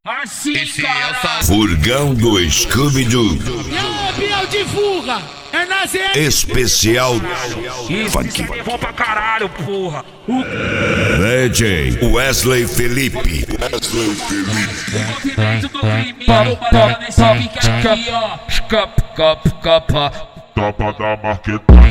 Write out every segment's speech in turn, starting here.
Assim, Esse cara. Furgão do Scooby-Doo. Lampião de fuga. É na ZL. Especial Funk. É bom pra caralho, porra. DJ Wesley Felipe. Movimento do crime. Roubada nesse pique aqui, ó. Topa da marquetada.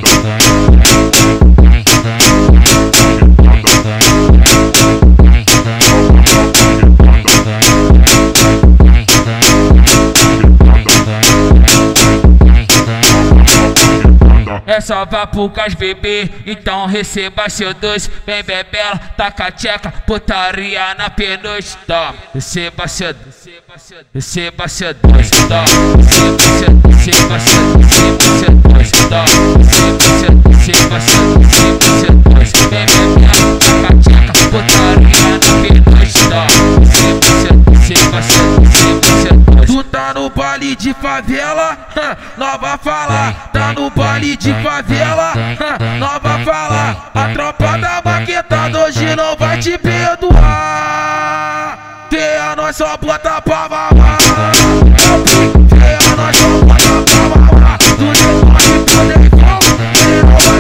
É só vá pro gás, bebê, então receba seu doce. Vem bebela, taca a tcheca, putaria na penugem. Toma, receba seu doce, receba seu doce. Toma, receba seu doce. Toma, receba seu doce. Vem bebela, taca a tcheca, putaria na penugem. Toma, receba seu doce. Tu tá no baile de favela, nova fala. Tá no baile de favela, nova fala. A tropa da maquetada hoje não vai te perdoar. Feia nós só bota pra mamar. Feia nós só bota pra mamar. Tu não vai poder igual, feia não vai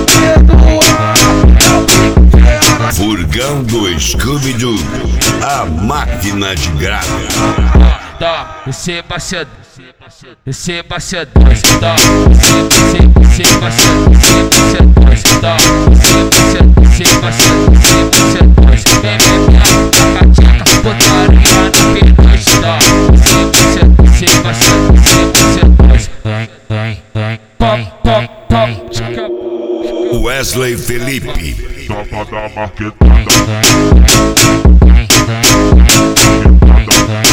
perdoar. Furgão do Scooby-Doo. A máquina de grava. Toma, receba seu doce. Receba seu doce. Toma, receba seu doce. Toma, receba seu doce. Vem bebela, taca a tcheca, putaria na penugem. Toma, receba seu doce. Pop, Wesley Felipe. Topa da marquetada.